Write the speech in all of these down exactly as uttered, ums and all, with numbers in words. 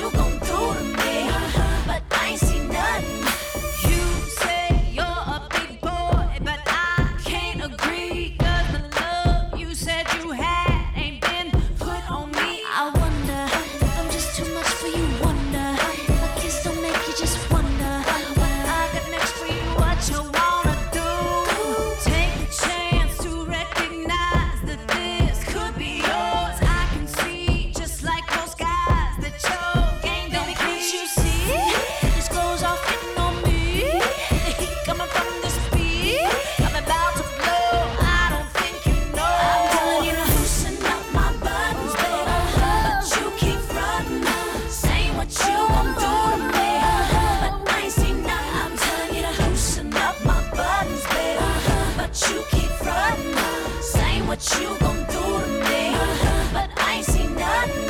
you gon' do to me, but I ain't seen nothing. You say you're a big boy, but I can't agree. 'Cause the love you said you had ain't been put on me. I wonder if I'm just too much for you. Wonder if a kiss don't make you just wonder What I got next for you, what you wanna do? Take the chance to recognize that this could be yours. I can see, just like most guys, that your game don't be. Can't you see? These clothes are fitting on me. The heat coming from this beat, I'm about to blow. I don't think you know. I'm telling you to loosen up my buttons, baby, but you keep frontin', saying what you gon' do to me, but I ain't seen nothing. I'm telling you to loosen up my buttons, baby, but you keep frontin', saying what you gon' do to me, but I ain't seen nothing.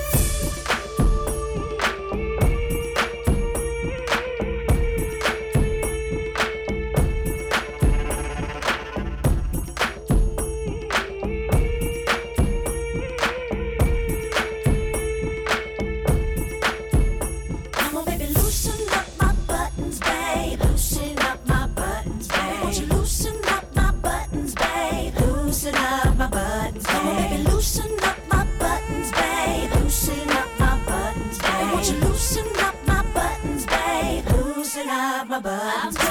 Come on, baby, loosen up my buttons, babe. Loosen up my buttons, babe. Won't you loosen up my buttons, babe? Loosen up my buttons, babe. Come on, baby, loosen up my buttons, babe. Loosen up my buttons, babe. Won't you loosen up my buttons, babe? Loosen up my buttons, babe.